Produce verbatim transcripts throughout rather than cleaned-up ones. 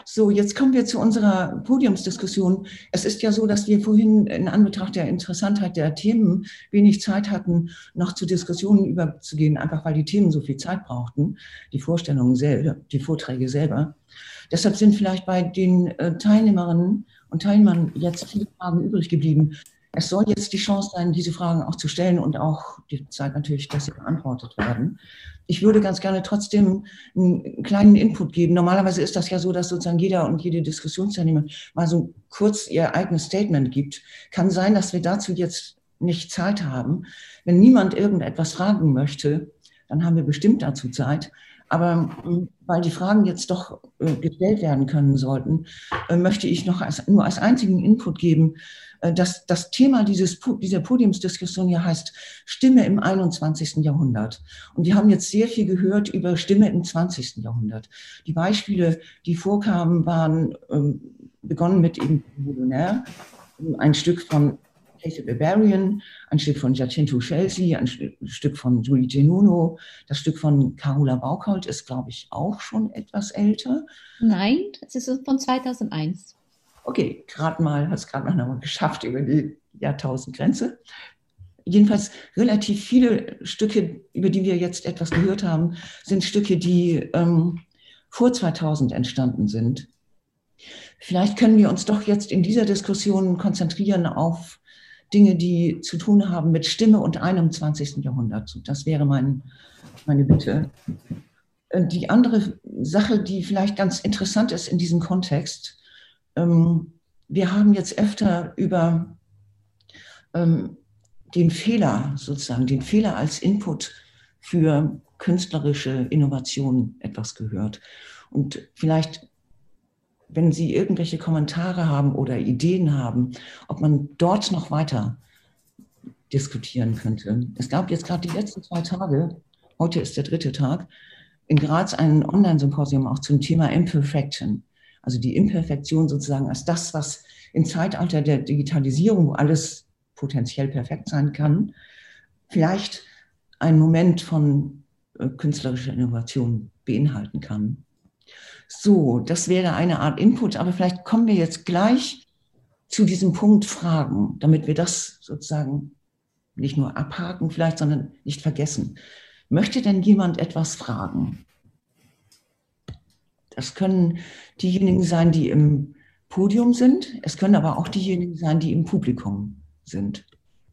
So, jetzt kommen wir zu unserer Podiumsdiskussion. Es ist ja so, dass wir vorhin in Anbetracht der Interessantheit der Themen wenig Zeit hatten, noch zu Diskussionen überzugehen, einfach weil die Themen so viel Zeit brauchten, die Vorstellungen selber, die Vorträge selber. Deshalb sind vielleicht bei den äh, Teilnehmerinnen und Teilnehmern jetzt viele Fragen übrig geblieben. Es soll jetzt die Chance sein, diese Fragen auch zu stellen und auch die Zeit natürlich, dass sie beantwortet werden. Ich würde ganz gerne trotzdem einen kleinen Input geben. Normalerweise ist das ja so, dass sozusagen jeder und jede Diskussionsteilnehmer mal so kurz ihr eigenes Statement gibt. Kann sein, dass wir dazu jetzt nicht Zeit haben. Wenn niemand irgendetwas fragen möchte, dann haben wir bestimmt dazu Zeit. Aber weil die Fragen jetzt doch äh, gestellt werden können sollten, äh, möchte ich noch als, nur als einzigen Input geben, äh, dass das Thema dieses, dieser Podiumsdiskussion ja heißt Stimme im einundzwanzigsten Jahrhundert. Und wir haben jetzt sehr viel gehört über Stimme im zwanzigsten Jahrhundert. Die Beispiele, die vorkamen, waren ähm, begonnen mit eben Baudelaire, ein Stück von Casey Barbarian, ein Stück von Giacinto Scelsi, ein Stück von Giulia Nuno, das Stück von Carola Bauckholt ist, glaube ich, auch schon etwas älter. Nein, es ist von zweitausendeins. Okay, gerade mal, hat es gerade noch mal geschafft über die Jahrtausendgrenze. Jedenfalls relativ viele Stücke, über die wir jetzt etwas gehört haben, sind Stücke, die ähm, vor zweitausend entstanden sind. Vielleicht können wir uns doch jetzt in dieser Diskussion konzentrieren auf Dinge, die zu tun haben mit Stimme und einundzwanzigsten Jahrhundert. Das wäre mein, meine Bitte. Die andere Sache, die vielleicht ganz interessant ist in diesem Kontext, ähm, wir haben jetzt öfter über ähm, den Fehler sozusagen, den Fehler als Input für künstlerische Innovation etwas gehört. Und vielleicht, wenn Sie irgendwelche Kommentare haben oder Ideen haben, ob man dort noch weiter diskutieren könnte. Es gab jetzt gerade die letzten zwei Tage, heute ist der dritte Tag, in Graz ein Online-Symposium auch zum Thema Imperfection. Also die Imperfektion sozusagen als das, was im Zeitalter der Digitalisierung, wo alles potenziell perfekt sein kann, vielleicht einen Moment von äh, künstlerischer Innovation beinhalten kann. So, das wäre eine Art Input, aber vielleicht kommen wir jetzt gleich zu diesem Punkt Fragen, damit wir das sozusagen nicht nur abhaken vielleicht, sondern nicht vergessen. Möchte denn jemand etwas fragen? Das können diejenigen sein, die im Podium sind. Es können aber auch diejenigen sein, die im Publikum sind.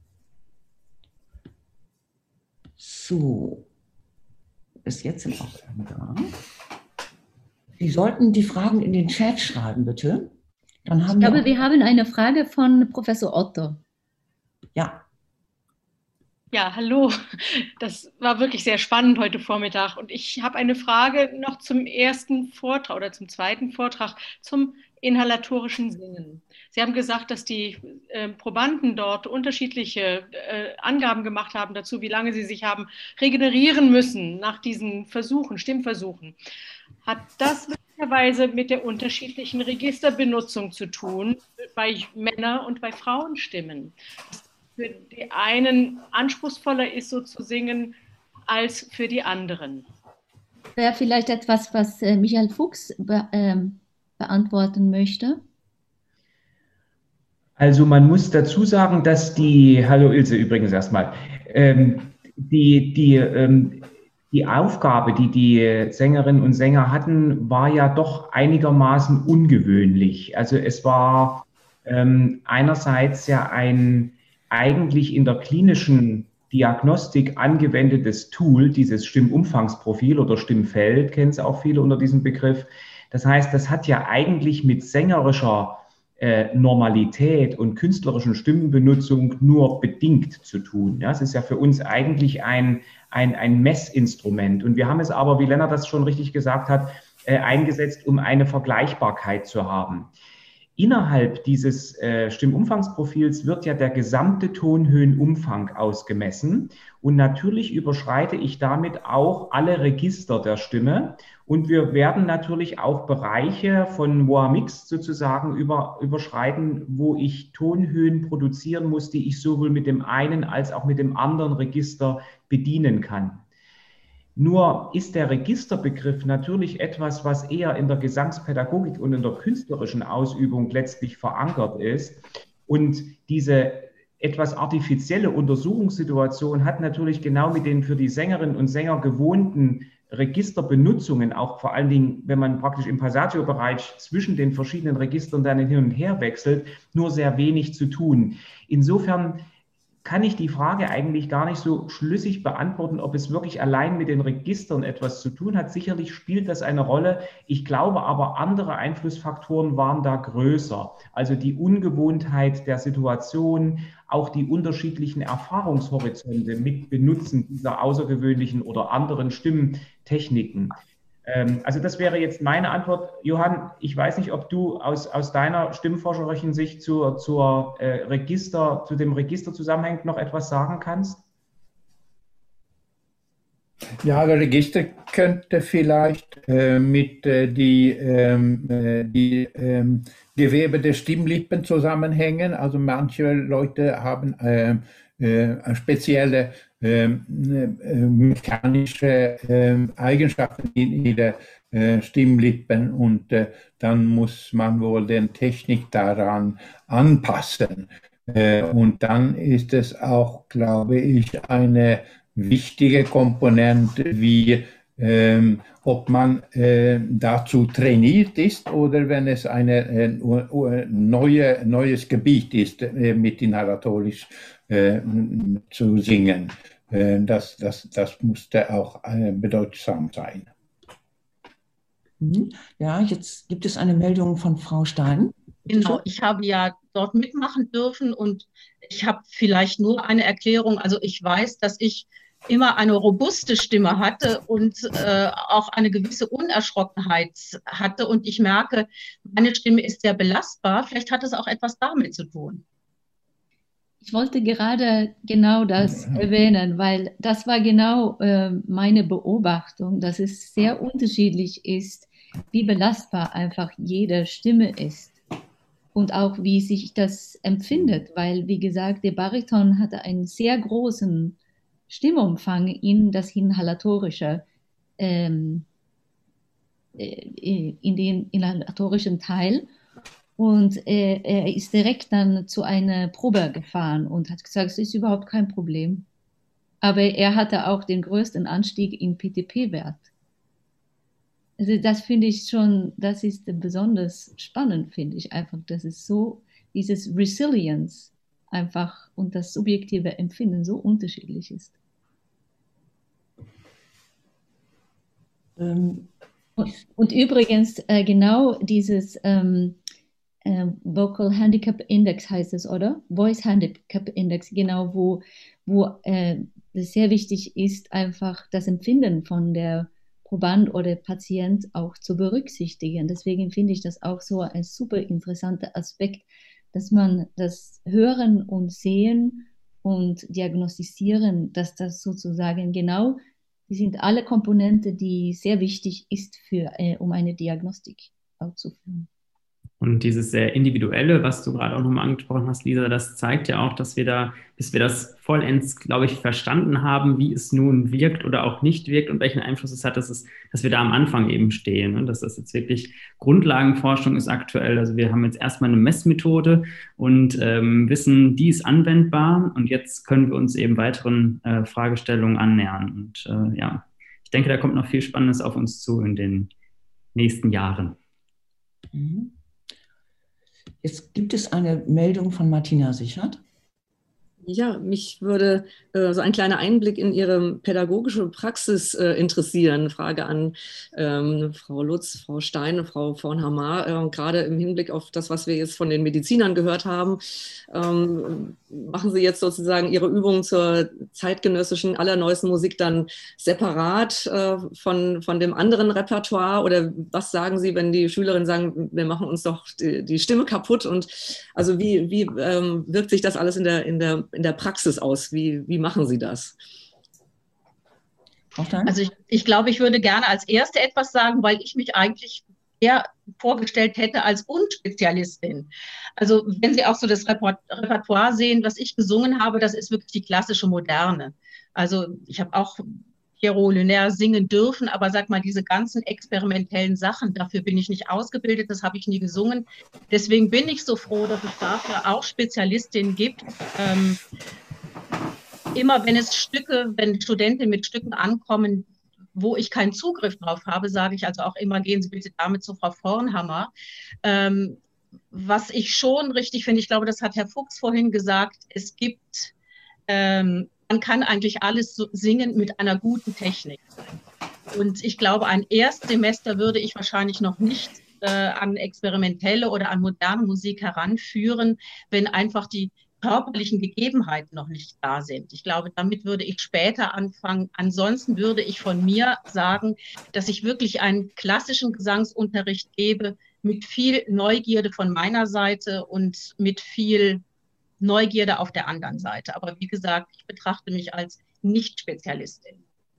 So, bis jetzt sind auch keine da. Sie sollten die Fragen in den Chat schreiben, bitte. Dann haben ich glaube, wir, wir haben eine Frage von Professor Otto. Ja. Ja, hallo. Das war wirklich sehr spannend heute Vormittag. Und ich habe eine Frage noch zum ersten Vortrag oder zum zweiten Vortrag zum inhalatorischen Singen. Sie haben gesagt, dass die äh, Probanden dort unterschiedliche äh, Angaben gemacht haben dazu, wie lange sie sich haben regenerieren müssen nach diesen Versuchen, Stimmversuchen. Hat das möglicherweise mit der unterschiedlichen Registerbenutzung zu tun bei Männer- und bei Frauenstimmen? Für die einen anspruchsvoller ist, so zu singen, als für die anderen? Wäre vielleicht etwas, was äh, Michael Fuchs be ähm, beantworten möchte. Also man muss dazu sagen, dass die, hallo Ilse übrigens erstmal, ähm, die, die, ähm, die Aufgabe, die die Sängerinnen und Sänger hatten, war ja doch einigermaßen ungewöhnlich. Also es war ähm, einerseits ja ein eigentlich in der klinischen Diagnostik angewendetes Tool, dieses Stimmumfangsprofil oder Stimmfeld, kennen es auch viele unter diesem Begriff. Das heißt, das hat ja eigentlich mit sängerischer äh, Normalität und künstlerischen Stimmenbenutzung nur bedingt zu tun. Ja, es ist ja für uns eigentlich ein, ein, ein Messinstrument. Und wir haben es aber, wie Lennart das schon richtig gesagt hat, äh, eingesetzt, um eine Vergleichbarkeit zu haben. Innerhalb dieses äh, Stimmumfangsprofils wird ja der gesamte Tonhöhenumfang ausgemessen und natürlich überschreite ich damit auch alle Register der Stimme und wir werden natürlich auch Bereiche von Voix mixte sozusagen über, überschreiten, wo ich Tonhöhen produzieren muss, die ich sowohl mit dem einen als auch mit dem anderen Register bedienen kann. Nur ist der Registerbegriff natürlich etwas, was eher in der Gesangspädagogik und in der künstlerischen Ausübung letztlich verankert ist. Und diese etwas artifizielle Untersuchungssituation hat natürlich genau mit den für die Sängerinnen und Sänger gewohnten Registerbenutzungen, auch vor allen Dingen, wenn man praktisch im Passatio-Bereich zwischen den verschiedenen Registern dann hin und her wechselt, nur sehr wenig zu tun. Insofern kann ich die Frage eigentlich gar nicht so schlüssig beantworten, ob es wirklich allein mit den Registern etwas zu tun hat. Sicherlich spielt das eine Rolle. Ich glaube aber, andere Einflussfaktoren waren da größer. Also die Ungewohntheit der Situation, auch die unterschiedlichen Erfahrungshorizonte mit Benutzen dieser außergewöhnlichen oder anderen Stimmtechniken. Also das wäre jetzt meine Antwort. Johann, ich weiß nicht, ob du aus, aus deiner stimmforscherischen Sicht zur, zur, äh, Register, zu dem Registerzusammenhang noch etwas sagen kannst? Ja, der Register könnte vielleicht äh, mit äh, die, ähm, äh, die ähm, Gewebe der Stimmlippen zusammenhängen. Also manche Leute haben äh, äh, spezielle äh, mechanische äh, Eigenschaften in ihrer äh, Stimmlippen und äh, dann muss man wohl den Technik daran anpassen. Äh, und dann ist es auch, glaube ich, eine wichtige Komponente, wie ähm, ob man äh, dazu trainiert ist oder wenn es ein äh, neue, neues Gebiet ist, äh, mit inhalatorisch äh, zu singen. Äh, das, das, das musste auch äh, bedeutsam sein. Ja, jetzt gibt es eine Meldung von Frau Stein. Genau, ich habe ja dort mitmachen dürfen und ich habe vielleicht nur eine Erklärung. Also ich weiß, dass ich immer eine robuste Stimme hatte und äh, auch eine gewisse Unerschrockenheit hatte. Und ich merke, meine Stimme ist sehr belastbar. Vielleicht hat es auch etwas damit zu tun. Ich wollte gerade genau das erwähnen, weil das war genau äh, meine Beobachtung, dass es sehr unterschiedlich ist, wie belastbar einfach jede Stimme ist. Und auch wie sich das empfindet, weil, wie gesagt, der Bariton hatte einen sehr großen Stimmumfang in das Inhalatorische, ähm, in den inhalatorischen Teil. Und äh, er ist direkt dann zu einer Probe gefahren und hat gesagt, es ist überhaupt kein Problem. Aber er hatte auch den größten Anstieg im P T P-Wert. Also das finde ich schon, das ist besonders spannend, finde ich einfach, dass es so, dieses Resilience einfach und das subjektive Empfinden so unterschiedlich ist. Ähm, und, und übrigens äh, genau dieses ähm, äh, Vocal Handicap Index heißt es, oder? Voice Handicap Index, genau, wo, wo äh, es sehr wichtig ist, einfach das Empfinden von der Proband oder Patient auch zu berücksichtigen. Deswegen finde ich das auch so ein super interessanter Aspekt, dass man das Hören und Sehen und Diagnostizieren, dass das sozusagen genau, die sind alle Komponenten, die sehr wichtig ist, für, äh, um eine Diagnostik auszuführen. Und dieses sehr Individuelle, was du gerade auch nochmal angesprochen hast, Lisa, das zeigt ja auch, dass wir da, bis wir das vollends, glaube ich, verstanden haben, wie es nun wirkt oder auch nicht wirkt und welchen Einfluss es hat, dass, es, dass wir da am Anfang eben stehen. Und dass das jetzt wirklich Grundlagenforschung ist aktuell. Also wir haben jetzt erstmal eine Messmethode und ähm, wissen, die ist anwendbar. Und jetzt können wir uns eben weiteren äh, Fragestellungen annähern. Und äh, ja, ich denke, da kommt noch viel Spannendes auf uns zu in den nächsten Jahren. Mhm. Jetzt gibt es eine Meldung von Martina Sichert. Ja, mich würde äh, so ein kleiner Einblick in Ihre pädagogische Praxis äh, interessieren. Frage an ähm, Frau Lutz, Frau Stein, Frau Vornhammer, äh, gerade im Hinblick auf das, was wir jetzt von den Medizinern gehört haben. Ähm, machen Sie jetzt sozusagen Ihre Übungen zur zeitgenössischen, allerneuesten Musik dann separat äh, von, von dem anderen Repertoire? Oder was sagen Sie, wenn die Schülerinnen sagen, wir machen uns doch die, die Stimme kaputt? Und also wie, wie ähm, wirkt sich das alles in der, in der in der Praxis aus? Wie, wie machen Sie das? Also ich, ich glaube, ich würde gerne als Erste etwas sagen, weil ich mich eigentlich eher vorgestellt hätte als Unspezialistin. Also wenn Sie auch so das Repertoire sehen, was ich gesungen habe, das ist wirklich die klassische Moderne. Also ich habe auch Pierrot Lunaire singen dürfen, aber sag mal, diese ganzen experimentellen Sachen, dafür bin ich nicht ausgebildet, das habe ich nie gesungen. Deswegen bin ich so froh, dass es dafür auch Spezialistinnen gibt. Ähm, immer wenn es Stücke, wenn Studentinnen mit Stücken ankommen, wo ich keinen Zugriff drauf habe, sage ich also auch immer, gehen Sie bitte damit zu Frau Vornhammer. Ähm, was ich schon richtig finde, ich glaube, das hat Herr Fuchs vorhin gesagt, es gibt, ähm, man kann eigentlich alles so singen mit einer guten Technik. Und ich glaube, ein Erstsemester würde ich wahrscheinlich noch nicht äh, an experimentelle oder an moderne Musik heranführen, wenn einfach die körperlichen Gegebenheiten noch nicht da sind. Ich glaube, damit würde ich später anfangen. Ansonsten würde ich von mir sagen, dass ich wirklich einen klassischen Gesangsunterricht gebe, mit viel Neugierde von meiner Seite und mit viel Neugierde auf der anderen Seite. Aber wie gesagt, ich betrachte mich als Nicht-Spezialistin.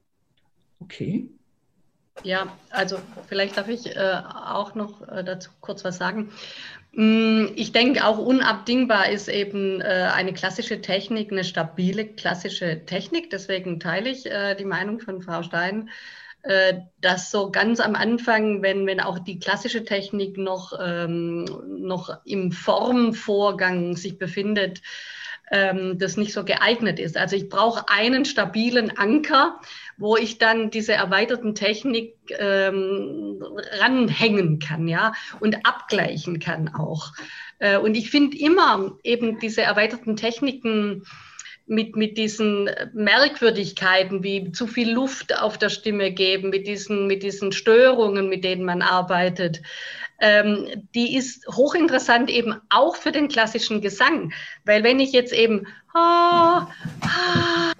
Okay. Ja, also vielleicht darf ich äh, auch noch äh, dazu kurz was sagen. Ich denke, auch unabdingbar ist eben äh, eine klassische Technik, eine stabile klassische Technik. Deswegen teile ich äh, die Meinung von Frau Stein, äh, dass so ganz am Anfang, wenn, wenn auch die klassische Technik noch, ähm, noch im Formvorgang sich befindet, ähm, das nicht so geeignet ist. Also ich brauche einen stabilen Anker, wo ich dann diese erweiterten Technik ähm, ranhängen kann, ja, und abgleichen kann auch. Äh, und ich finde immer eben diese erweiterten Techniken mit, mit diesen Merkwürdigkeiten wie zu viel Luft auf der Stimme geben, mit diesen, mit diesen Störungen, mit denen man arbeitet, ähm, die ist hochinteressant eben auch für den klassischen Gesang. Weil wenn ich jetzt eben ah, ah,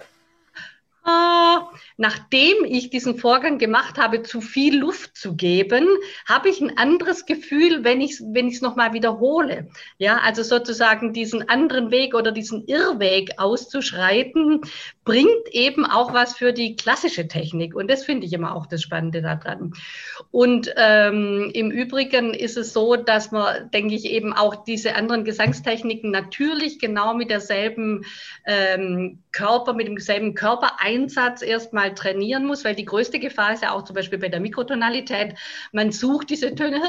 ah, nachdem ich diesen Vorgang gemacht habe, zu viel Luft zu geben, habe ich ein anderes Gefühl, wenn ich es wenn ich es nochmal wiederhole. Ja, also sozusagen diesen anderen Weg oder diesen Irrweg auszuschreiten, bringt eben auch was für die klassische Technik. Und das finde ich immer auch das Spannende daran. Und ähm, im Übrigen ist es so, dass man, denke ich, eben auch diese anderen Gesangstechniken natürlich genau mit derselben ähm, Körper, mit demselben Körpereinsatz erstmal trainieren muss, weil die größte Gefahr ist ja auch zum Beispiel bei der Mikrotonalität, man sucht diese Töne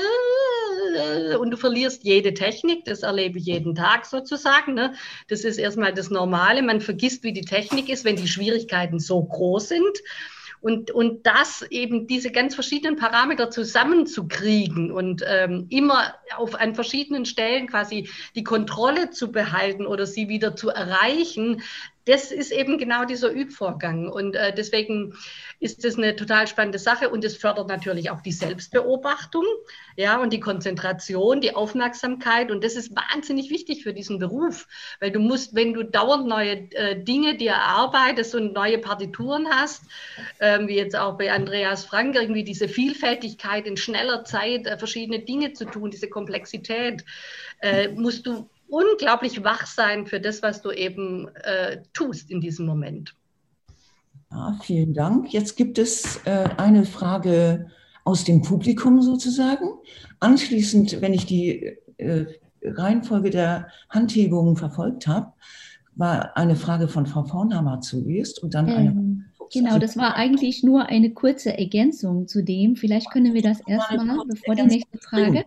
und du verlierst jede Technik, das erlebe ich jeden Tag sozusagen, ne? Das ist erstmal das Normale, man vergisst, wie die Technik ist, wenn die Schwierigkeiten so groß sind. Und, und das eben diese ganz verschiedenen Parameter zusammenzukriegen und ähm, immer auf an verschiedenen Stellen quasi die Kontrolle zu behalten oder sie wieder zu erreichen, das ist eben genau dieser Übvorgang. Und äh, deswegen ist das eine total spannende Sache und es fördert natürlich auch die Selbstbeobachtung, ja, und die Konzentration, die Aufmerksamkeit. Und das ist wahnsinnig wichtig für diesen Beruf, weil du musst, wenn du dauernd neue äh, Dinge dir erarbeitest und neue Partituren hast, äh, wie jetzt auch bei Andreas Frank, irgendwie diese Vielfältigkeit in schneller Zeit, äh, verschiedene Dinge zu tun, diese Komplexität, äh, musst du unglaublich wach sein für das, was du eben äh, tust in diesem Moment. Ja, vielen Dank. Jetzt gibt es äh, eine Frage aus dem Publikum sozusagen. Anschließend, wenn ich die äh, Reihenfolge der Handhebungen verfolgt habe, war eine Frage von Frau Vornhammer zuerst und dann eine. Ähm, genau, das war eigentlich nur eine kurze Ergänzung zu dem. Vielleicht können wir das erstmal, bevor die nächste Frage.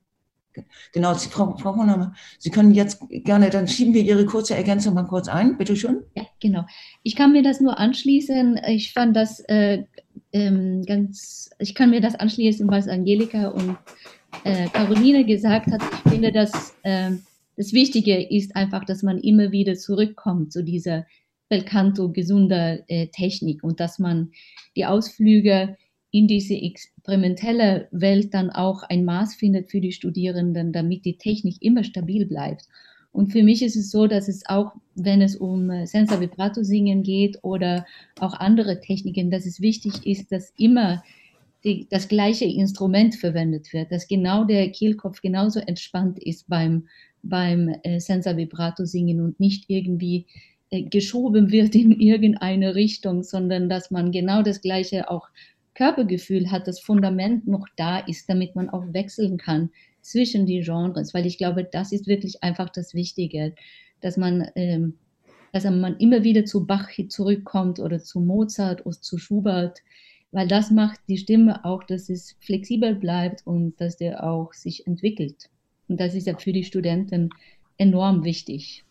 Genau, Frau, Frau Vornhammer, Sie können jetzt gerne, dann schieben wir Ihre kurze Ergänzung mal kurz ein, bitte schön. Ja, genau. Ich kann mir das nur anschließen. Ich fand das äh, ähm, ganz, ich kann mir das anschließen, was Angelika und äh, Caroline gesagt hat. Ich finde, dass äh, das Wichtige ist einfach, dass man immer wieder zurückkommt zu dieser Bel Canto gesunder äh, Technik und dass man die Ausflüge in diese experimentelle Welt dann auch ein Maß findet für die Studierenden, damit die Technik immer stabil bleibt. Und für mich ist es so, dass es auch, wenn es um Senza Vibrato singen geht oder auch andere Techniken, dass es wichtig ist, dass immer die, das gleiche Instrument verwendet wird, dass genau der Kehlkopf genauso entspannt ist beim, beim äh, Senza Vibrato singen und nicht irgendwie äh, geschoben wird in irgendeine Richtung, sondern dass man genau das gleiche auch Körpergefühl hat, das Fundament noch da ist, damit man auch wechseln kann zwischen die Genres, weil ich glaube, das ist wirklich einfach das Wichtige, dass man ähm, dass man immer wieder zu Bach zurückkommt oder zu Mozart oder zu Schubert, weil das macht die Stimme auch, dass es flexibel bleibt und dass der auch sich entwickelt. Und das ist ja für die Studenten enorm wichtig.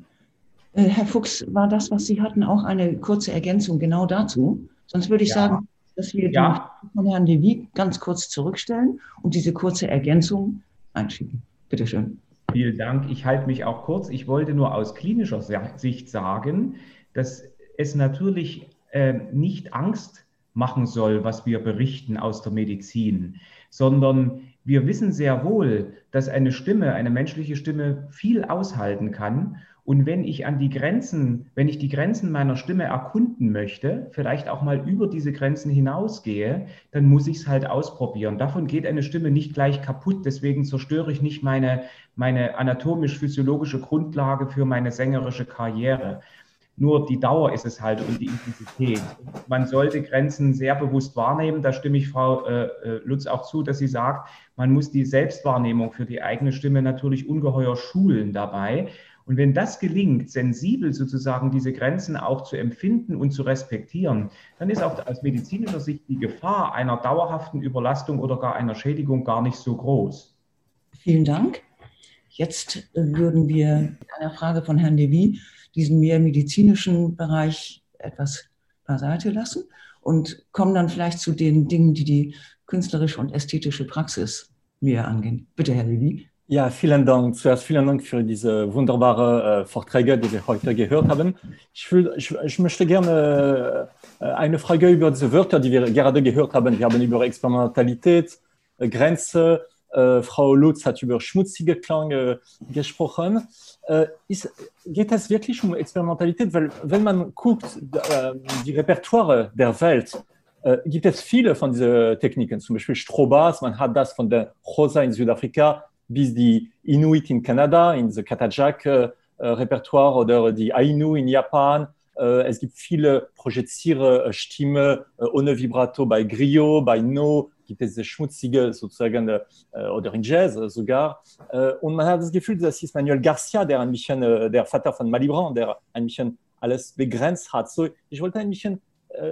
Herr Fuchs, war das, was Sie hatten, auch eine kurze Ergänzung genau dazu? Sonst würde ich ja. sagen, dass wir ja. die von Herrn Levy ganz kurz zurückstellen und diese kurze Ergänzung einschieben. Bitte schön. Vielen Dank. Ich halte mich auch kurz. Ich wollte nur aus klinischer Sicht sagen, dass es natürlich äh, nicht Angst machen soll, was wir berichten aus der Medizin, sondern wir wissen sehr wohl, dass eine Stimme, eine menschliche Stimme viel aushalten kann. Und wenn ich an die Grenzen, wenn ich die Grenzen meiner Stimme erkunden möchte, vielleicht auch mal über diese Grenzen hinausgehe, dann muss ich es halt ausprobieren. Davon geht eine Stimme nicht gleich kaputt. Deswegen zerstöre ich nicht meine, meine anatomisch-physiologische Grundlage für meine sängerische Karriere. Nur die Dauer ist es halt und die Intensität. Man sollte Grenzen sehr bewusst wahrnehmen. Da stimme ich Frau äh, Lutz auch zu, dass sie sagt, man muss die Selbstwahrnehmung für die eigene Stimme natürlich ungeheuer schulen dabei. Und wenn das gelingt, sensibel sozusagen diese Grenzen auch zu empfinden und zu respektieren, dann ist auch aus medizinischer Sicht die Gefahr einer dauerhaften Überlastung oder gar einer Schädigung gar nicht so groß. Vielen Dank. Jetzt würden wir mit einer Frage von Herrn Levy diesen mehr medizinischen Bereich etwas beiseite lassen und kommen dann vielleicht zu den Dingen, die die künstlerische und ästhetische Praxis mehr angehen. Bitte, Herr Levy. Ja, vielen Dank. Zuerst vielen Dank für diese wunderbaren äh, Vorträge, die wir heute gehört haben. Ich, will, ich, ich möchte gerne äh, eine Frage über diese Wörter, die wir gerade gehört haben. Wir haben über Experimentalität, äh, Grenze, äh, Frau Lutz hat über schmutzige Klang äh, gesprochen. Äh, ist, geht es wirklich um Experimentalität? Weil wenn man guckt, äh, die Repertoire der Welt, äh, gibt es viele von diesen Techniken, zum Beispiel Strobas, man hat das von der Xhosa in Südafrika, bis die Inuit in Kanada, in the Katajak-Repertoire äh, oder die Ainu in Japan. Äh, es gibt viele Projizierstimmen äh, ohne Vibrato bei Griot, bei No, gibt es diese schmutzige sozusagen äh, oder in Jazz äh, sogar. Äh, und man hat das Gefühl, das ist Manuel Garcia, der ein bisschen, äh, der Vater von Malibran, der ein bisschen alles begrenzt hat. So, ich wollte ein bisschen äh,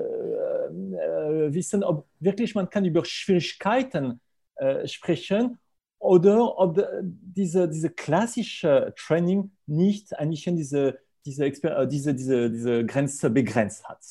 äh, wissen, ob wirklich man kann über Schwierigkeiten äh, sprechen oder ob diese, diese klassische Training nicht ein bisschen diese, diese, diese, diese, diese Grenze begrenzt hat.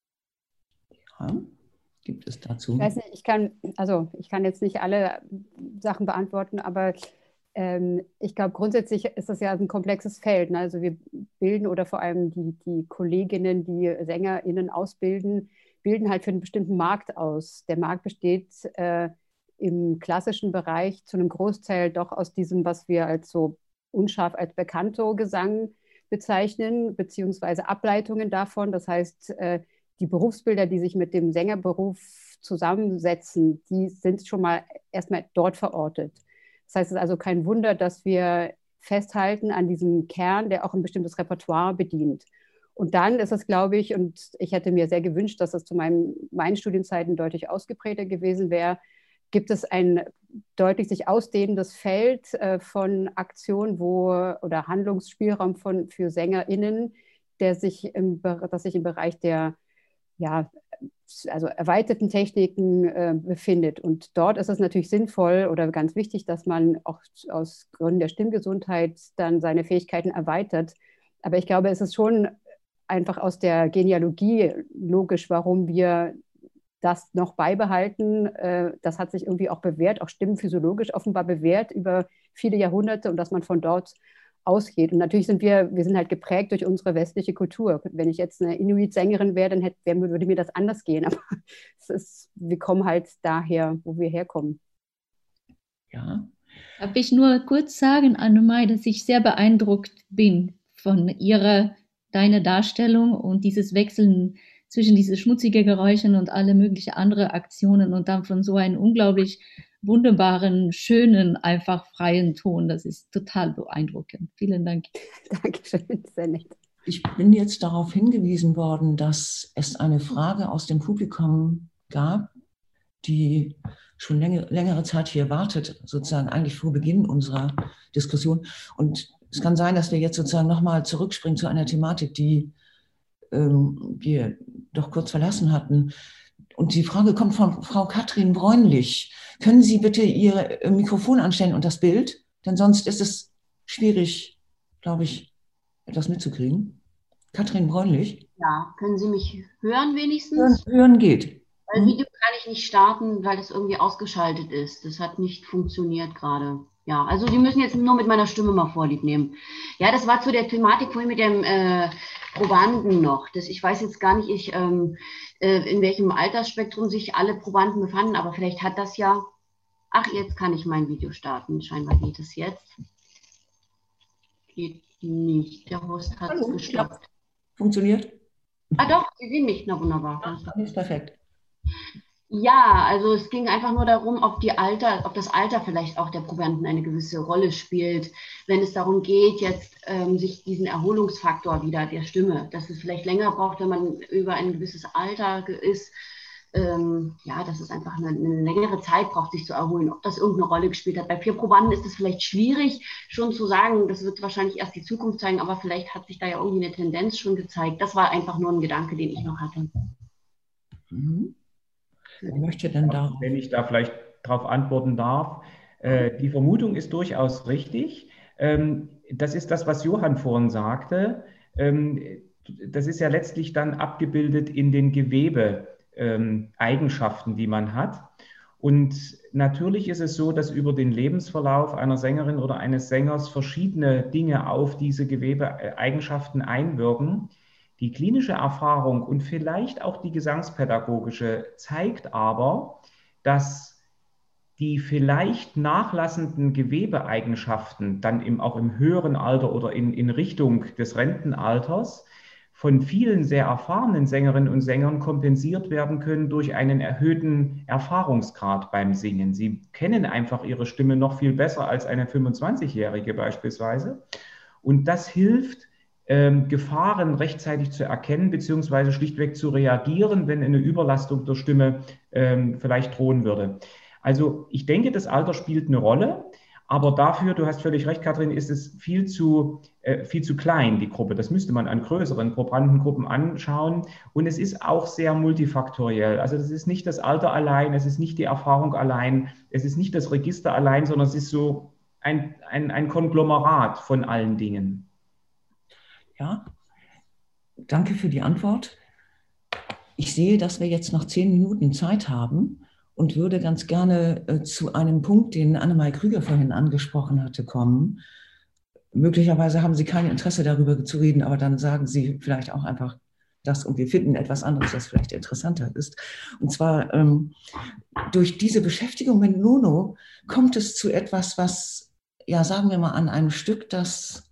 Ja, gibt es dazu? Ich weiß nicht, ich kann, also ich kann jetzt nicht alle Sachen beantworten, aber ähm, ich glaube, grundsätzlich ist das ja ein komplexes Feld. Ne? Also wir bilden oder vor allem die, die Kolleginnen, die SängerInnen ausbilden, bilden halt für einen bestimmten Markt aus. Der Markt besteht äh, im klassischen Bereich zu einem Großteil doch aus diesem, was wir als so unscharf als Beccanto-Gesang bezeichnen, beziehungsweise Ableitungen davon. Das heißt, die Berufsbilder, die sich mit dem Sängerberuf zusammensetzen, die sind schon mal erstmal dort verortet. Das heißt, es ist also kein Wunder, dass wir festhalten an diesem Kern, der auch ein bestimmtes Repertoire bedient. Und dann ist es, glaube ich, und ich hätte mir sehr gewünscht, dass das zu meinen, meinen Studienzeiten deutlich ausgeprägter gewesen wäre, gibt es ein deutlich sich ausdehnendes Feld äh, von Aktionen wo, oder Handlungsspielraum von, für SängerInnen, der sich im, das sich im Bereich der ja, also erweiterten Techniken äh, befindet. Und dort ist es natürlich sinnvoll oder ganz wichtig, dass man auch aus Gründen der Stimmgesundheit dann seine Fähigkeiten erweitert. Aber ich glaube, es ist schon einfach aus der Genealogie logisch, warum wir das noch beibehalten. Das hat sich irgendwie auch bewährt, auch stimmenphysiologisch offenbar bewährt über viele Jahrhunderte und dass man von dort ausgeht. Und natürlich sind wir, wir sind halt geprägt durch unsere westliche Kultur. Wenn ich jetzt eine Inuit-Sängerin wäre, dann hätte, würde mir das anders gehen. Aber es ist, wir kommen halt daher, wo wir herkommen. Ja. Darf ich nur kurz sagen, Annemai, dass ich sehr beeindruckt bin von ihrer, deiner Darstellung und dieses Wechseln zwischen diese schmutzigen Geräuschen und alle möglichen andere Aktionen und dann von so einem unglaublich wunderbaren, schönen, einfach freien Ton. Das ist total beeindruckend. Vielen Dank. Dankeschön, sehr nett. Ich bin jetzt darauf hingewiesen worden, dass es eine Frage aus dem Publikum gab, die schon längere, längere Zeit hier wartet, sozusagen eigentlich vor Beginn unserer Diskussion. Und Es kann sein, dass wir jetzt sozusagen nochmal zurückspringen zu einer Thematik, die ähm, wir doch kurz verlassen hatten. Und die Frage kommt von Frau Katrin Bräunlich. Können Sie bitte Ihr Mikrofon anstellen und das Bild? Denn sonst ist es schwierig, glaube ich, etwas mitzukriegen. Katrin Bräunlich. Ja, können Sie mich hören wenigstens? Hören, hören geht. Weil Video kann ich nicht starten, weil es irgendwie ausgeschaltet ist. Das hat nicht funktioniert gerade. Ja, also Sie müssen jetzt nur mit meiner Stimme mal Vorlieb nehmen. Ja, das war zu der Thematik vorhin mit dem äh, Probanden noch. Das, ich weiß jetzt gar nicht, ich, ähm, äh, in welchem Altersspektrum sich alle Probanden befanden, aber vielleicht hat das ja... Ach, jetzt kann ich mein Video starten. Scheinbar geht es jetzt. Geht nicht. Der Host hat es gestoppt. Funktioniert? Ah doch, Sie sehen mich. Na wunderbar. Das ist perfekt. Ja, also es ging einfach nur darum, ob die Alter, ob das Alter vielleicht auch der Probanden eine gewisse Rolle spielt, wenn es darum geht, jetzt ähm, sich diesen Erholungsfaktor wieder der Stimme, dass es vielleicht länger braucht, wenn man über ein gewisses Alter ist, ähm, ja, dass es einfach eine, eine längere Zeit braucht, sich zu erholen, ob das irgendeine Rolle gespielt hat. Bei vier Probanden ist es vielleicht schwierig, schon zu sagen, das wird wahrscheinlich erst die Zukunft zeigen, aber vielleicht hat sich da ja irgendwie eine Tendenz schon gezeigt. Das war einfach nur ein Gedanke, den ich noch hatte. Mhm. Wer möchte denn da? Wenn ich da vielleicht darauf antworten darf. Äh, die Vermutung ist durchaus richtig. Ähm, das ist das, was Johann vorhin sagte. Ähm, das ist ja letztlich dann abgebildet in den Gewebeeigenschaften, ähm, die man hat. Und natürlich ist es so, dass über den Lebensverlauf einer Sängerin oder eines Sängers verschiedene Dinge auf diese Gewebeeigenschaften einwirken. Die klinische Erfahrung und vielleicht auch die gesangspädagogische zeigt aber, dass die vielleicht nachlassenden Gewebeeigenschaften dann im, auch im höheren Alter oder in, in Richtung des Rentenalters von vielen sehr erfahrenen Sängerinnen und Sängern kompensiert werden können durch einen erhöhten Erfahrungsgrad beim Singen. Sie kennen einfach ihre Stimme noch viel besser als eine fünfundzwanzigjährige beispielsweise. Und das hilft, Ähm, Gefahren rechtzeitig zu erkennen, beziehungsweise schlichtweg zu reagieren, wenn eine Überlastung der Stimme ähm, vielleicht drohen würde. Also ich denke, das Alter spielt eine Rolle, aber dafür, du hast völlig recht, Katrin, ist es viel zu, äh, viel zu klein, die Gruppe. Das müsste man an größeren Probandengruppen anschauen. Und es ist auch sehr multifaktoriell. Also das ist nicht das Alter allein, es ist nicht die Erfahrung allein, es ist nicht das Register allein, sondern es ist so ein, ein, ein Konglomerat von allen Dingen. Ja, danke für die Antwort. Ich sehe, dass wir jetzt noch zehn Minuten Zeit haben und würde ganz gerne äh, zu einem Punkt, den Annemarie Krüger vorhin angesprochen hatte, kommen. Möglicherweise haben Sie kein Interesse darüber zu reden, aber dann sagen Sie vielleicht auch einfach das und wir finden etwas anderes, das vielleicht interessanter ist. Und zwar ähm, durch diese Beschäftigung mit Nono kommt es zu etwas, was, ja, sagen wir mal, an einem Stück, das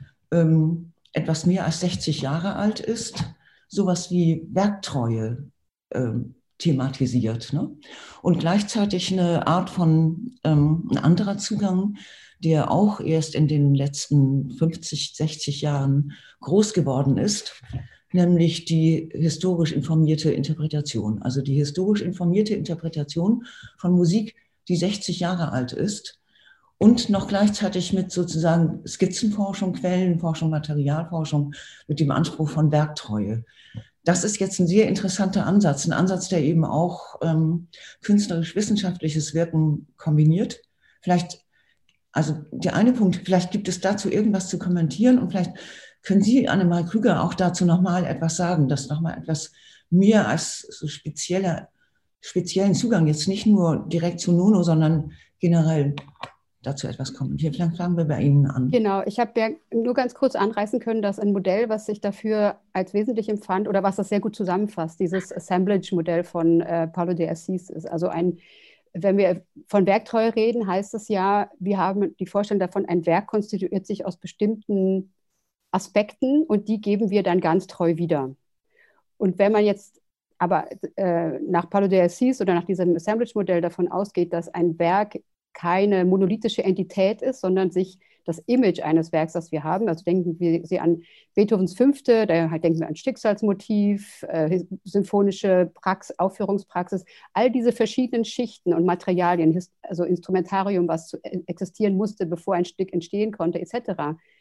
ähm, etwas mehr als sechzig Jahre alt ist, sowas wie Werktreue äh, thematisiert. Ne? Und gleichzeitig eine Art von, ähm, ein anderer Zugang, der auch erst in den letzten fünfzig, sechzig Jahren groß geworden ist, nämlich die historisch informierte Interpretation. Also die historisch informierte Interpretation von Musik, die sechzig Jahre alt ist, und noch gleichzeitig mit sozusagen Skizzenforschung, Quellenforschung, Materialforschung mit dem Anspruch von Werktreue. Das ist jetzt ein sehr interessanter Ansatz, ein Ansatz, der eben auch ähm, künstlerisch-wissenschaftliches Wirken kombiniert. Vielleicht, also der eine Punkt, vielleicht gibt es dazu irgendwas zu kommentieren und vielleicht können Sie, Annemarie Krüger, auch dazu nochmal etwas sagen, dass nochmal etwas mehr als so spezieller, speziellen Zugang, jetzt nicht nur direkt zu Nono, sondern generell dazu etwas kommentieren. Vielleicht fangen wir bei Ihnen an. Genau, ich habe ja nur ganz kurz anreißen können, dass ein Modell, was ich dafür als wesentlich empfand oder was das sehr gut zusammenfasst, dieses Assemblage-Modell von äh, Paulo de Assis ist. Also ein, wenn wir von Werktreue reden, heißt es ja, wir haben die Vorstellung davon, ein Werk konstituiert sich aus bestimmten Aspekten und die geben wir dann ganz treu wieder. Und wenn man jetzt aber äh, nach Paulo de Assis oder nach diesem Assemblage-Modell davon ausgeht, dass ein Werk keine monolithische Entität ist, sondern sich das Image eines Werks, das wir haben, also denken wir Sie an Beethovens Fünfte, da denken wir an Schicksalsmotiv, äh, symphonische Prax, Aufführungspraxis, all diese verschiedenen Schichten und Materialien, also Instrumentarium, was zu existieren musste, bevor ein Stück entstehen konnte, et cetera.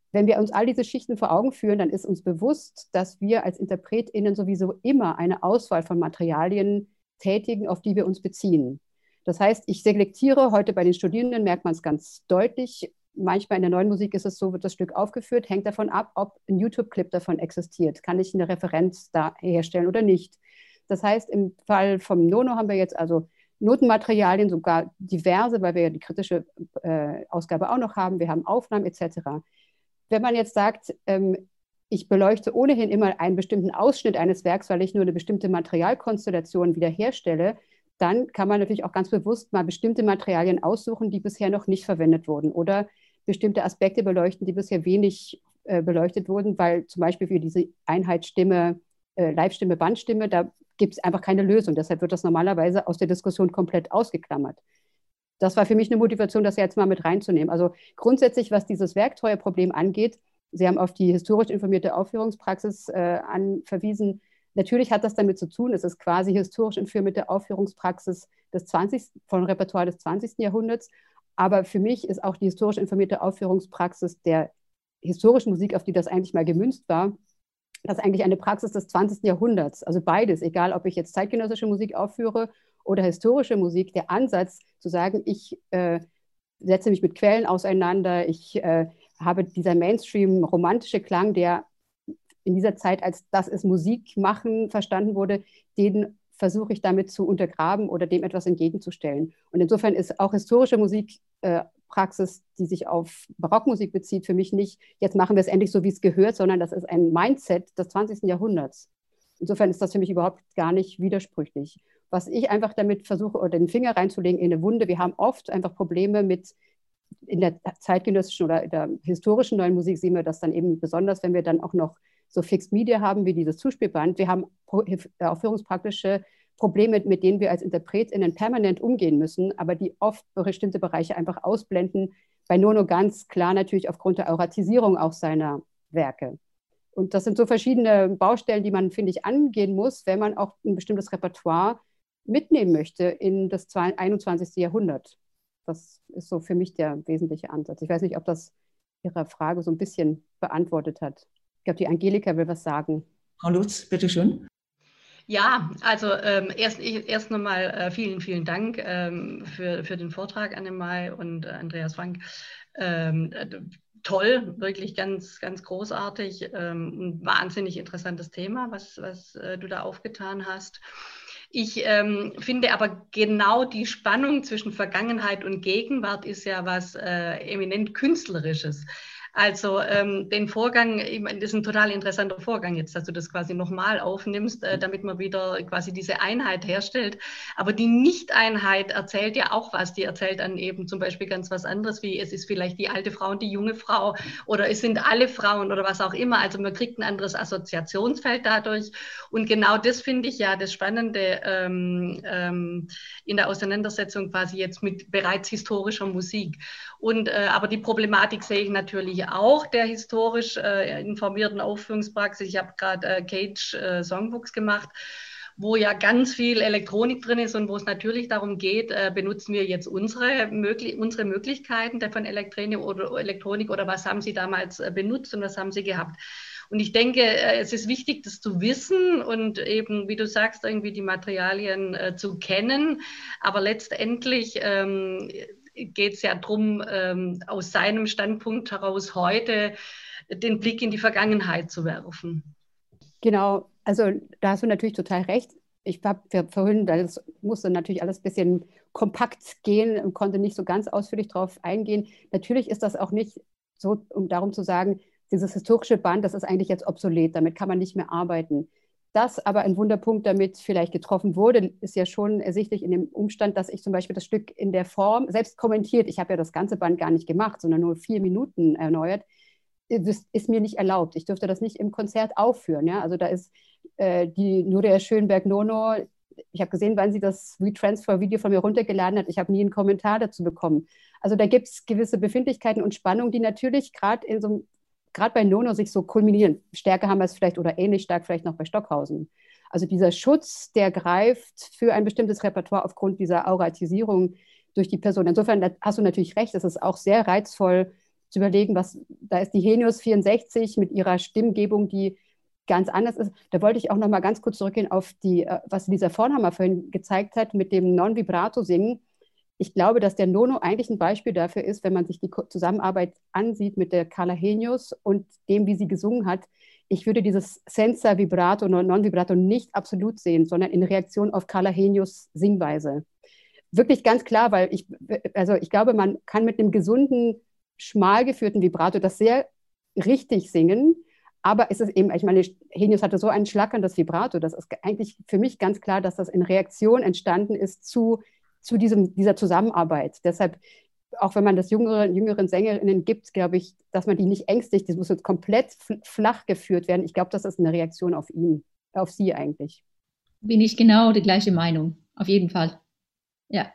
wenn wir uns all diese Schichten vor Augen führen, dann ist uns bewusst, dass wir als InterpretInnen sowieso immer eine Auswahl von Materialien tätigen, auf die wir uns beziehen. Das heißt, ich selektiere heute bei den Studierenden, merkt man es ganz deutlich. Manchmal in der neuen Musik ist es so, wird das Stück aufgeführt, hängt davon ab, ob ein YouTube-Clip davon existiert. Kann ich eine Referenz da herstellen oder nicht? Das heißt, im Fall vom Nono haben wir jetzt also Notenmaterialien, sogar diverse, weil wir ja die kritische äh, Ausgabe auch noch haben. Wir haben Aufnahmen et cetera. Wenn man jetzt sagt, ähm, ich beleuchte ohnehin immer einen bestimmten Ausschnitt eines Werks, weil ich nur eine bestimmte Materialkonstellation wiederherstelle, dann kann man natürlich auch ganz bewusst mal bestimmte Materialien aussuchen, die bisher noch nicht verwendet wurden oder bestimmte Aspekte beleuchten, die bisher wenig äh, beleuchtet wurden, weil zum Beispiel für diese Einheit Stimme, äh, Live-Stimme, Bandstimme, da gibt es einfach keine Lösung. Deshalb wird das normalerweise aus der Diskussion komplett ausgeklammert. Das war für mich eine Motivation, das jetzt mal mit reinzunehmen. Also grundsätzlich, was dieses Werktreueproblem angeht, Sie haben auf die historisch informierte Aufführungspraxis äh, an, verwiesen. Natürlich hat das damit zu tun, es ist quasi historisch informierte Aufführungspraxis des zwanzigsten von Repertoire des zwanzigsten Jahrhunderts. Aber für mich ist auch die historisch informierte Aufführungspraxis der historischen Musik, auf die das eigentlich mal gemünzt war, das ist eigentlich eine Praxis des zwanzigsten Jahrhunderts. Also beides, egal ob ich jetzt zeitgenössische Musik aufführe oder historische Musik, der Ansatz zu sagen, ich äh, setze mich mit Quellen auseinander, ich äh, habe dieser Mainstream-romantische Klang, der in dieser Zeit als das ist Musik machen verstanden wurde, den versuche ich damit zu untergraben oder dem etwas entgegenzustellen. Und insofern ist auch historische Musikpraxis, äh, die sich auf Barockmusik bezieht, für mich nicht, jetzt machen wir es endlich so, wie es gehört, sondern das ist ein Mindset des zwanzigsten Jahrhunderts. Insofern ist das für mich überhaupt gar nicht widersprüchlich. Was ich einfach damit versuche, oder den Finger reinzulegen in eine Wunde, wir haben oft einfach Probleme mit, in der zeitgenössischen oder in der historischen neuen Musik sehen wir das dann eben besonders, wenn wir dann auch noch so Fixed Media haben wie dieses Zuspielband. Wir haben aufführungspraktische Probleme, mit denen wir als InterpretInnen permanent umgehen müssen, aber die oft bestimmte Bereiche einfach ausblenden. Bei Nono ganz klar natürlich aufgrund der Auratisierung auch seiner Werke. Und das sind so verschiedene Baustellen, die man, finde ich, angehen muss, wenn man auch ein bestimmtes Repertoire mitnehmen möchte in das einundzwanzigste Jahrhundert. Das ist so für mich der wesentliche Ansatz. Ich weiß nicht, ob das Ihre Frage so ein bisschen beantwortet hat. Ich glaube, die Angelika will was sagen. Frau Lutz, bitteschön. Ja, also ähm, erst, erst nochmal äh, vielen, vielen Dank ähm, für, für den Vortrag, Annemai und äh, Andreas Frank. Ähm, äh, toll, wirklich ganz, ganz großartig. Ähm, ein wahnsinnig interessantes Thema, was, was äh, du da aufgetan hast. Ich ähm, finde aber genau die Spannung zwischen Vergangenheit und Gegenwart ist ja was äh, eminent Künstlerisches. Also ähm, den Vorgang, ich meine, das ist ein total interessanter Vorgang jetzt, dass du das quasi nochmal aufnimmst, äh, damit man wieder quasi diese Einheit herstellt. Aber die Nicht-Einheit erzählt ja auch was. Die erzählt dann eben zum Beispiel ganz was anderes, wie es ist vielleicht die alte Frau und die junge Frau oder es sind alle Frauen oder was auch immer. Also man kriegt ein anderes Assoziationsfeld dadurch. Und genau das finde ich ja das Spannende ähm, ähm, in der Auseinandersetzung quasi jetzt mit bereits historischer Musik. Und, äh, aber die Problematik sehe ich natürlich auch der historisch äh, informierten Aufführungspraxis. Ich habe gerade äh, Cage äh, Songbooks gemacht, wo ja ganz viel Elektronik drin ist und wo es natürlich darum geht, äh, benutzen wir jetzt unsere, möglich unsere Möglichkeiten von Elektronik oder, Elektronik oder was haben Sie damals äh, benutzt und was haben Sie gehabt. Und ich denke, äh, es ist wichtig, das zu wissen und eben, wie du sagst, irgendwie die Materialien äh, zu kennen. Aber letztendlich ähm, geht es ja darum, ähm, aus seinem Standpunkt heraus heute den Blick in die Vergangenheit zu werfen. Genau, also da hast du natürlich total recht. Ich habe vorhin, das musste natürlich alles ein bisschen kompakt gehen und konnte nicht so ganz ausführlich darauf eingehen. Natürlich ist das auch nicht so, um darum zu sagen, dieses historische Band, das ist eigentlich jetzt obsolet, damit kann man nicht mehr arbeiten. Dass aber ein Wunderpunkt damit vielleicht getroffen wurde, ist ja schon ersichtlich in dem Umstand, dass ich zum Beispiel das Stück in der Form, selbst kommentiert, ich habe ja das ganze Band gar nicht gemacht, sondern nur vier Minuten erneuert, ist, ist mir nicht erlaubt. Ich dürfte das nicht im Konzert aufführen. Ja? Also da ist äh, die Nuria Schönberg-Nono, ich habe gesehen, wann sie das Retransfer-Video von mir runtergeladen hat. Ich habe nie einen Kommentar dazu bekommen. Also da gibt es gewisse Befindlichkeiten und Spannungen, die natürlich gerade in so einem gerade bei Nono sich so kulminieren. Stärker haben wir es vielleicht oder ähnlich stark vielleicht noch bei Stockhausen. Also dieser Schutz, der greift für ein bestimmtes Repertoire aufgrund dieser Auratisierung durch die Person. Insofern hast du natürlich recht, es ist auch sehr reizvoll, zu überlegen, was, da ist die Henius vierundsechzig mit ihrer Stimmgebung, die ganz anders ist. Da wollte ich auch noch mal ganz kurz zurückgehen auf die, was Lisa Vornhammer vorhin gezeigt hat mit dem Non-Vibrato-Singen. Ich glaube, dass der Nono eigentlich ein Beispiel dafür ist, wenn man sich die Zusammenarbeit ansieht mit der Carla Henius und dem, wie sie gesungen hat. Ich würde dieses Senza Vibrato oder Non-Vibrato nicht absolut sehen, sondern in Reaktion auf Carla Henius Singweise. Wirklich ganz klar, weil ich, also ich glaube, man kann mit einem gesunden, schmal geführten Vibrato das sehr richtig singen, aber es ist eben, ich meine, Henius hatte so ein schlackerndes Vibrato, das ist eigentlich für mich ganz klar, dass das in Reaktion entstanden ist zu, zu diesem, dieser Zusammenarbeit. Deshalb, auch wenn man das jüngeren, jüngeren Sängerinnen gibt, glaube ich, dass man die nicht ängstigt, das muss jetzt komplett flach geführt werden. Ich glaube, das ist eine Reaktion auf ihn, auf sie eigentlich. Bin ich genau die gleiche Meinung, auf jeden Fall. Ja.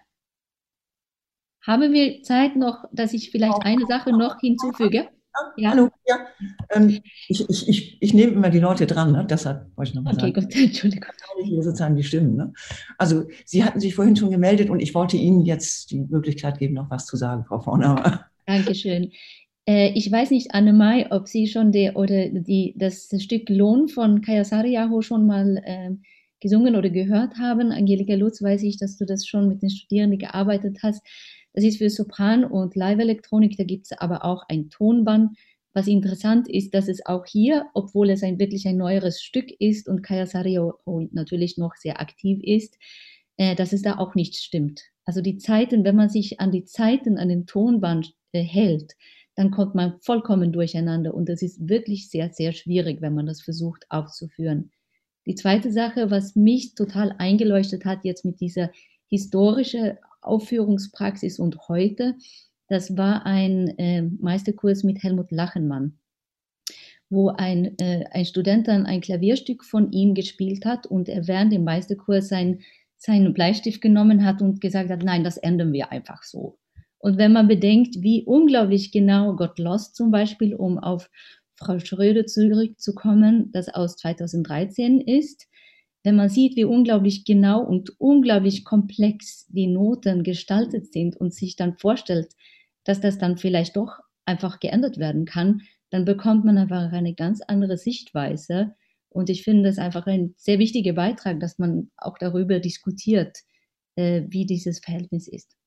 Haben wir Zeit noch, dass ich vielleicht eine Sache noch hinzufüge? Ja. Hallo, ja. Ähm, ich, ich, ich, ich nehme immer die Leute dran, ne? Deshalb wollte ich nochmal okay, sagen. Okay, gut, Entschuldigung. Ich hier sozusagen die Stimmen. Ne? Also Sie hatten sich vorhin schon gemeldet und ich wollte Ihnen jetzt die Möglichkeit geben, noch was zu sagen, Frau Vornhammer. Dankeschön. Äh, ich weiß nicht, Annemai, ob Sie schon der, oder die, das Stück Lohn von Kaya Saariaho schon mal äh, gesungen oder gehört haben. Angelika Lutz, weiß ich, dass du das schon mit den Studierenden gearbeitet hast. Das ist für Sopran und Live-Elektronik, da gibt es aber auch ein Tonband. Was interessant ist, dass es auch hier, obwohl es ein wirklich ein neueres Stück ist und Kaya Saariaho natürlich noch sehr aktiv ist, äh, dass es da auch nicht stimmt. Also die Zeiten, wenn man sich an die Zeiten an dem Tonband äh, hält, dann kommt man vollkommen durcheinander und das ist wirklich sehr, sehr schwierig, wenn man das versucht aufzuführen. Die zweite Sache, was mich total eingeleuchtet hat jetzt mit dieser historischen Aufführungspraxis und heute, das war ein äh, Meisterkurs mit Helmut Lachenmann, wo ein, äh, ein Student dann ein Klavierstück von ihm gespielt hat und er während dem Meisterkurs sein, seinen Bleistift genommen hat und gesagt hat, nein, das ändern wir einfach so. Und wenn man bedenkt, wie unglaublich genau Got Lost zum Beispiel, um auf Frau Schröder zurückzukommen, das aus zweitausenddreizehn ist, wenn man sieht, wie unglaublich genau und unglaublich komplex die Noten gestaltet sind und sich dann vorstellt, dass das dann vielleicht doch einfach geändert werden kann, dann bekommt man einfach eine ganz andere Sichtweise. Und ich finde das einfach ein sehr wichtiger Beitrag, dass man auch darüber diskutiert, äh, wie dieses Verhältnis ist.